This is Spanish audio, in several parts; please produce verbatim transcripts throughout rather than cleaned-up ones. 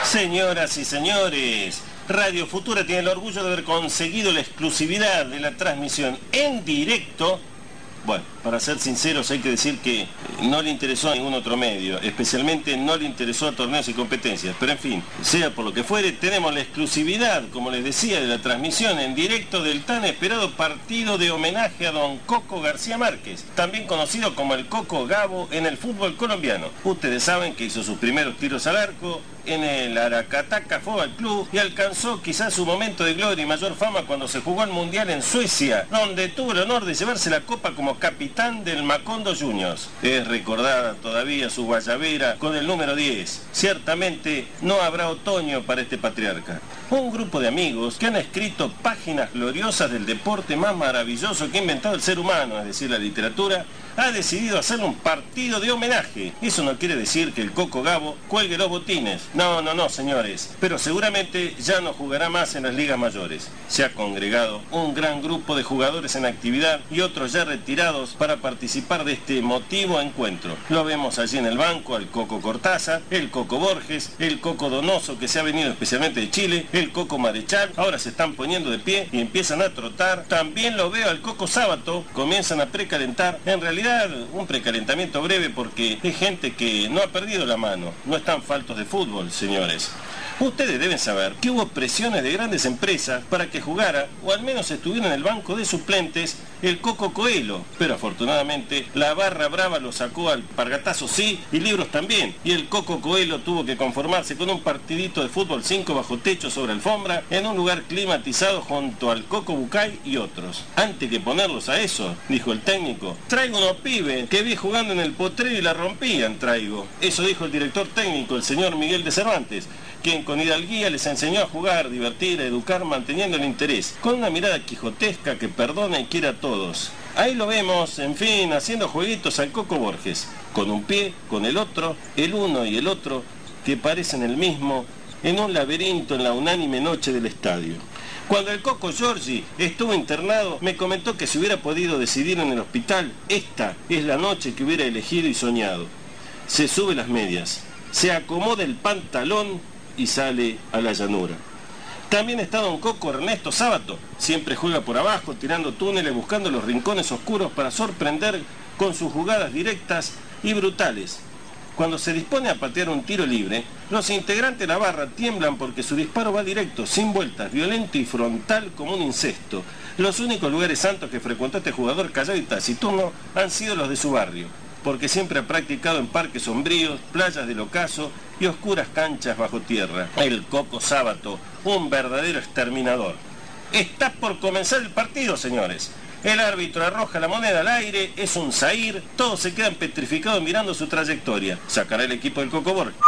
Señoras y señores, Radio Futura tiene el orgullo de haber conseguido la exclusividad de la transmisión en directo. Bueno, para ser sinceros hay que decir que no le interesó a ningún otro medio, especialmente no le interesó a Torneos y Competencias, pero en fin, sea por lo que fuere, tenemos la exclusividad, como les decía, de la transmisión en directo del tan esperado partido de homenaje a don Coco García Márquez, también conocido como el Coco Gabo en el fútbol colombiano. Ustedes saben que hizo sus primeros tiros al arco en el Aracataca Fútbol Club y alcanzó quizás su momento de gloria y mayor fama cuando se jugó el Mundial en Suecia, donde tuvo el honor de llevarse la copa como capitán del Macondo Juniors. Es recordada todavía su guayabera con el número diez. Ciertamente no habrá otoño para este patriarca. Un grupo de amigos que han escrito páginas gloriosas del deporte más maravilloso que ha inventado el ser humano, es decir, la literatura, ha decidido hacerle un partido de homenaje. Eso no quiere decir que el Coco Gabo cuelgue los botines. No, no, no, señores. Pero seguramente ya no jugará más en las ligas mayores. Se ha congregado un gran grupo de jugadores en actividad y otros ya retirados para participar de este emotivo encuentro. Lo vemos allí en el banco al Coco Cortázar, el Coco Borges, el Coco Donoso, que se ha venido especialmente de Chile, el Coco Marechal. Ahora se están poniendo de pie y empiezan a trotar. También lo veo al Coco Sábato. Comienzan a precalentar. En realidad un precalentamiento breve porque es gente que no ha perdido la mano. No están faltos de fútbol, señores. Ustedes deben saber que hubo presiones de grandes empresas para que jugara, o al menos estuviera en el banco de suplentes, el Coco Coelho. Pero afortunadamente la barra brava lo sacó al pargatazo sí, y libros también. Y el Coco Coelho tuvo que conformarse con un partidito de fútbol cinco bajo techo sobre alfombra, en un lugar climatizado junto al Coco Bucay y otros. Antes que ponerlos a eso, dijo el técnico, traigo unos pibes que vi jugando en el potrero y la rompían, traigo. Eso dijo el director técnico, el señor Miguel de Cervantes, quien con hidalguía les enseñó a jugar, divertir, a educar, manteniendo el interés, con una mirada quijotesca que perdona y quiere a todos. Ahí lo vemos, en fin, haciendo jueguitos al Coco Borges, con un pie, con el otro, el uno y el otro, que parecen el mismo, en un laberinto en la unánime noche del estadio. Cuando el Coco Giorgi estuvo internado, me comentó que si hubiera podido decidir en el hospital, esta es la noche que hubiera elegido y soñado. Se sube las medias, se acomoda el pantalón y sale a la llanura. También está don Coco Ernesto Sábato. Siempre juega por abajo, tirando túneles, buscando los rincones oscuros para sorprender con sus jugadas directas y brutales. Cuando se dispone a patear un tiro libre, los integrantes de la barra tiemblan porque su disparo va directo, sin vueltas, violento y frontal como un incesto. Los únicos lugares santos que frecuentó este jugador callado y taciturno han sido los de su barrio, porque siempre ha practicado en parques sombríos, playas del ocaso y oscuras canchas bajo tierra. El Coco Sábato, un verdadero exterminador. Está por comenzar el partido, señores. El árbitro arroja la moneda al aire, es un zahir, todos se quedan petrificados mirando su trayectoria. ¿Sacará el equipo del Coco Borges?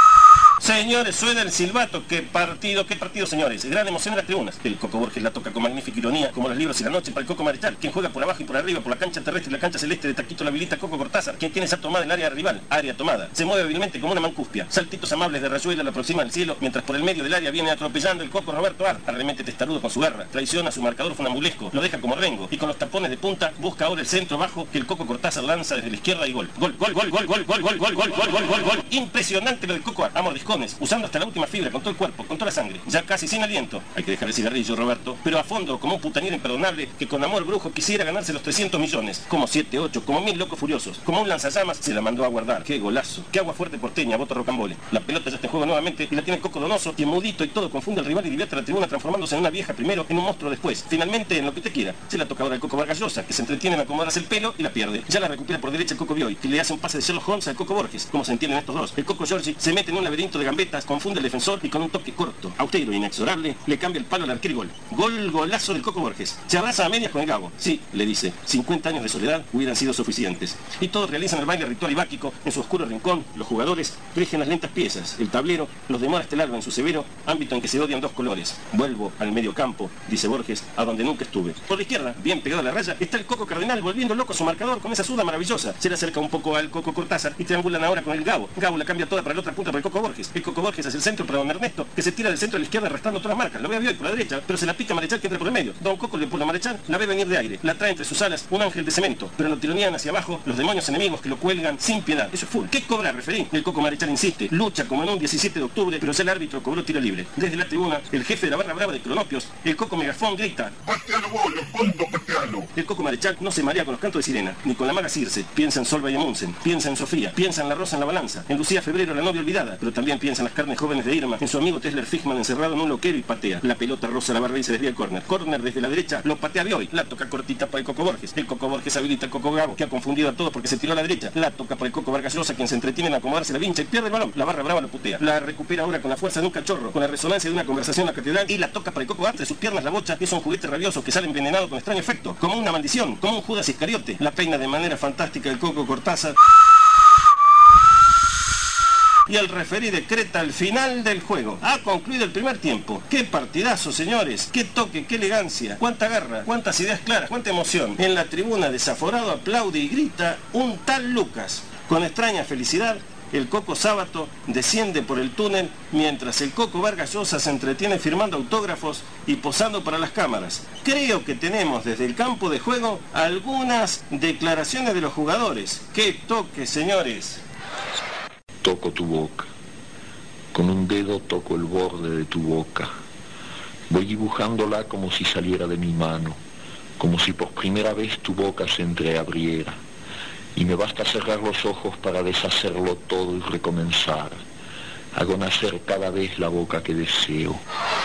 Señores, suena el silbato. ¡Qué partido, qué partido, señores! Gran emoción en las tribunas. El Coco Borges la toca con magnífica ironía, como los libros y la noche para el Coco Marechal, quien juega por abajo y por arriba, por la cancha terrestre y la cancha celeste de taquito la habilita Coco Cortázar, quien tiene esa tomada en el área rival, área tomada. Se mueve hábilmente como una mancuspia. Saltitos amables de rayuela la aproxima al cielo, mientras por el medio del área viene atropellando el Coco Roberto Ar, arremente testarudo con su garra. Traiciona a su marcador funambulesco, lo deja como rengo, y con los tapones de punta busca ahora el centro bajo que el Coco Cortázar lanza desde la izquierda y gol. Gol, gol, gol, gol, gol, gol, gol, gol, gol, gol, gol, gol, gol. Impresionante lo del Coco Ar, a mordiscones, usando hasta la última fibra, con todo el cuerpo, con toda la sangre, ya casi sin aliento. Hay que dejar el cigarrillo, Roberto, pero a fondo, como un putañero imperdonable que con amor brujo quisiera ganarse los trescientos millones, como siete, ocho, como mil locos furiosos, como un lanzallamas, se la mandó a guardar. ¡Qué golazo! ¡Qué agua fuerte porteña, voto rocambole! La pelota ya está en juego nuevamente y la tiene el Coco Donoso, quien mudito y todo confunde al rival y divierte a la tribuna transformándose en una vieja primero, en un monstruo después. Finalmente, en lo que usted quiera, se la toca ahora el Coco Vargas Llosa, que se entretiene en acomodarse el pelo y la pierde. Ya la recupera por derecha el Coco Bioy, que le hace un pase de Sherlock Holmes al Coco Borges. Como se entienden estos dos, el Coco Giorgi se mete en un laberinto de gambetas, confunde al defensor y con un toque corto, austero e inexorable, le cambia el palo al arquero y gol. Gol, golazo del Coco Borges. Se abraza a medias con el Gabo. Sí, le dice, cincuenta años de soledad hubieran sido suficientes. Y todos realizan el baile ritual ibáquico en su oscuro rincón. Los jugadores rigen las lentas piezas. El tablero los demora este largo en su severo ámbito en que se odian dos colores. Vuelvo al medio campo, dice Borges, a donde nunca estuve. Por la izquierda, bien pegado a la raya, está el Coco Cardenal volviendo loco a su marcador con esa suda maravillosa. Se le acerca un poco al Coco Cortázar y triangulan ahora con el Gabo. Gabo la cambia toda para la otra punta para el Coco Borges. Borges. El Coco Borges hacia el centro para don Ernesto, que se tira del centro a la izquierda arrastrando todas las marcas. Lo ve a Bioy por la derecha, pero se la pica a Marechal que entra por el medio. Don Coco le pone a Marechal, la ve venir de aire, la trae entre sus alas un ángel de cemento, pero lo tironean hacia abajo los demonios enemigos que lo cuelgan sin piedad. Eso es full. ¿Qué cobra, referí? El Coco Marechal insiste, lucha como en un diecisiete de octubre, pero el árbitro cobró tiro libre. Desde la tribuna, el jefe de la barra brava de Cronopios, el Coco Megafón, grita: ¡Patealo, bolo, fondo, patealo! El Coco Marechal no se marea con los cantos de sirena, ni con la maga Circe. Piensa en Solva y Amundsen, piensa en Sofía, piensa en la Rosa en la balanza, en Lucía Febrero, la novia olvidada, pero también piensa en las carnes jóvenes de Irma, en su amigo Tesler Fishman encerrado en un loquero y patea. La pelota roza la barra y se desvía el córner. Córner desde la derecha, lo patea Bioy, la toca cortita para el Coco Borges. El Coco Borges habilita al Coco Gabo, que ha confundido a todos porque se tiró a la derecha. La toca para el Coco Vargas Llosa, quien se entretiene en acomodarse la vincha y pierde el balón. La barra brava lo putea. La recupera ahora con la fuerza de un cachorro, con la resonancia de una conversación en la catedral, y la toca para el Coco Arte, sus piernas la bocha, que es un juguete rabioso que sale envenenado con extraño efecto, como una maldición, como un Judas Iscariote. La peina de manera fantástica el Coco Cortázar. Y el referí decreta el final del juego. Ha concluido el primer tiempo. ¡Qué partidazo, señores! ¡Qué toque, qué elegancia! ¡Cuánta garra! ¡Cuántas ideas claras! ¡Cuánta emoción! En la tribuna, desaforado, aplaude y grita un tal Lucas. Con extraña felicidad, el Coco Sábato desciende por el túnel mientras el Coco Vargas Llosa se entretiene firmando autógrafos y posando para las cámaras. Creo que tenemos desde el campo de juego algunas declaraciones de los jugadores. ¡Qué toque, señores! Toco tu boca. Con un dedo toco el borde de tu boca. Voy dibujándola como si saliera de mi mano, como si por primera vez tu boca se entreabriera. Y me basta cerrar los ojos para deshacerlo todo y recomenzar. Hago nacer cada vez la boca que deseo.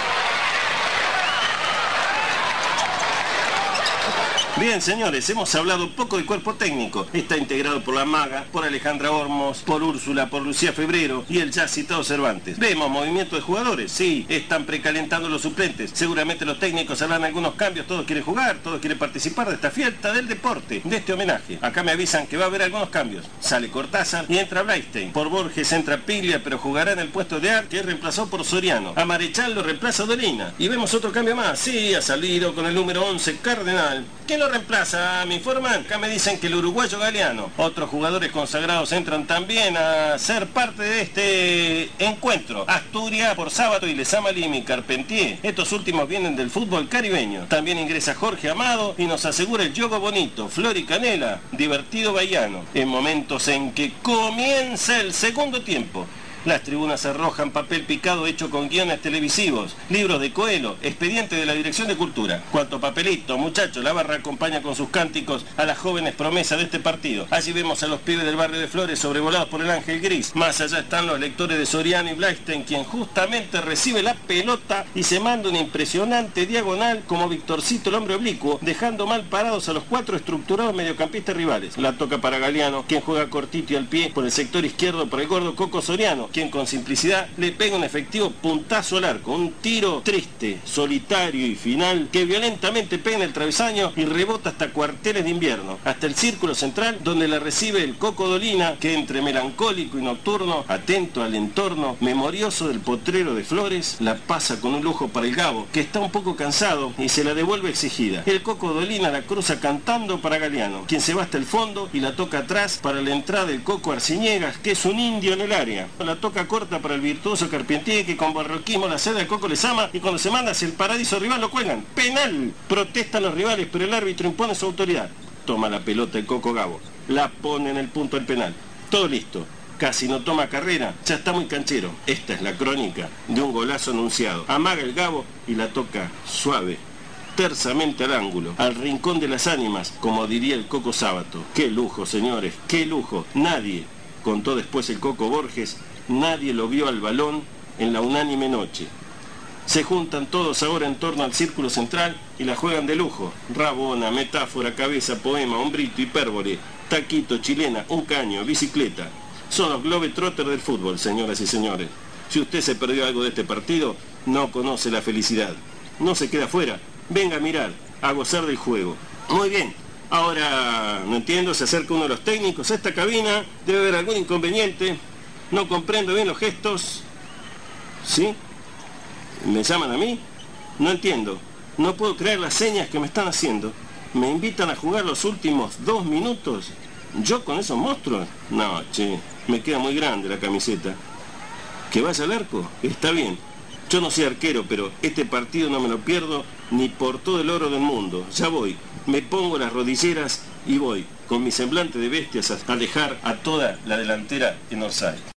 Bien, señores, hemos hablado poco del cuerpo técnico. Está integrado por la Maga, por Alejandra Ormos, por Úrsula, por Lucía Febrero y el ya citado Cervantes. Vemos movimiento de jugadores, sí, están precalentando los suplentes. Seguramente los técnicos harán algunos cambios, todos quieren jugar, todos quieren participar de esta fiesta del deporte, de este homenaje. Acá me avisan que va a haber algunos cambios. Sale Cortázar y entra Blastein. Por Borges entra Piglia, pero jugará en el puesto de Ar, que es reemplazado por Soriano. A Marechal lo reemplaza Dolina. Y vemos otro cambio más, sí, ha salido con el número once Cardenal. ¿Quién lo reemplaza? ¿Me informan? Acá me dicen que el uruguayo Galeano. Otros jugadores consagrados entran también a ser parte de este encuentro. Asturias por Sábato y Lezama Lima y Carpentier. Estos últimos vienen del fútbol caribeño. También ingresa Jorge Amado y nos asegura el yogo bonito, Flor y Canela, divertido bahiano. En momentos en que comienza el segundo tiempo. Las tribunas arrojan papel picado hecho con guiones televisivos, libros de Coelho, expediente de la Dirección de Cultura. Cuanto papelito, muchachos, la barra acompaña con sus cánticos a las jóvenes promesas de este partido. Allí vemos a los pibes del barrio de Flores sobrevolados por el ángel gris. Más allá están los lectores de Soriano y Blastein, quien justamente recibe la pelota y se manda una impresionante diagonal como Victorcito el hombre oblicuo, dejando mal parados a los cuatro estructurados mediocampistas rivales. La toca para Galeano, quien juega cortito y al pie por el sector izquierdo por el gordo Coco Soriano, quien con simplicidad le pega un efectivo puntazo al arco, un tiro triste, solitario y final que violentamente pega en el travesaño y rebota hasta cuarteles de invierno, hasta el círculo central donde la recibe el Coco Dolina, que entre melancólico y nocturno, atento al entorno, memorioso del potrero de Flores, la pasa con un lujo para el Gabo, que está un poco cansado y se la devuelve exigida. El Coco Dolina la cruza cantando para Galeano, quien se va hasta el fondo y la toca atrás para la entrada del Coco Arciniegas, que es un indio en el área. La toca corta para el virtuoso Carpentier, que con barroquismo la seda del Coco Lezama, y cuando se manda hacia el paradiso rival lo cuelgan. ¡Penal! Protestan los rivales, pero el árbitro impone su autoridad. Toma la pelota el Coco Gabo, la pone en el punto del penal. Todo listo. Casi no toma carrera, ya está muy canchero. Esta es la crónica de un golazo anunciado. Amaga el Gabo y la toca suave, tersamente al ángulo, al rincón de las ánimas, como diría el Coco Sábato. ¡Qué lujo, señores! ¡Qué lujo! Nadie, contó después el Coco Borges, nadie lo vio al balón en la unánime noche. Se juntan todos ahora en torno al círculo central y la juegan de lujo. Rabona, metáfora, cabeza, poema, hombrito, hipérbole, taquito, chilena, un caño, bicicleta. Son los globetrotters del fútbol, señoras y señores. Si usted se perdió algo de este partido, no conoce la felicidad. No se queda afuera. Venga a mirar, a gozar del juego. Muy bien. Ahora, no entiendo, se acerca uno de los técnicos a esta cabina. Debe haber algún inconveniente. No comprendo bien los gestos. ¿Sí? ¿Me llaman a mí? No entiendo. No puedo creer las señas que me están haciendo. ¿Me invitan a jugar los últimos dos minutos? ¿Yo con esos monstruos? No, che, me queda muy grande la camiseta. ¿Que vaya al arco? Está bien. Yo no soy arquero, pero este partido no me lo pierdo ni por todo el oro del mundo. Ya voy, me pongo las rodilleras y voy, con mi semblante de bestias, a alejar a toda la delantera en offside.